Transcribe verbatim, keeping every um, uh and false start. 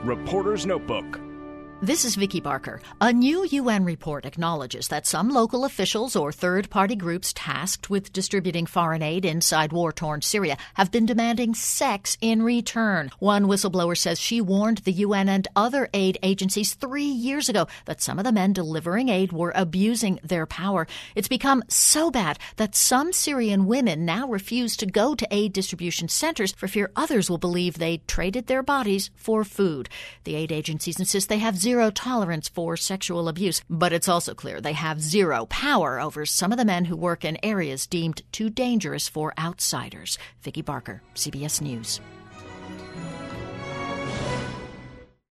Reporter's Notebook. This is Vicki Barker. A new U N report acknowledges that some local officials or third-party groups tasked with distributing foreign aid inside war-torn Syria have been demanding sex in return. One whistleblower says she warned the U N and other aid agencies three years ago that some of the men delivering aid were abusing their power. It's become so bad that some Syrian women now refuse to go to aid distribution centers for fear others will believe they traded their bodies for food. The aid agencies insist they have zero Zero tolerance for sexual abuse, but it's also clear they have zero power over some of the men who work in areas deemed too dangerous for outsiders. Vicki Barker, C B S News.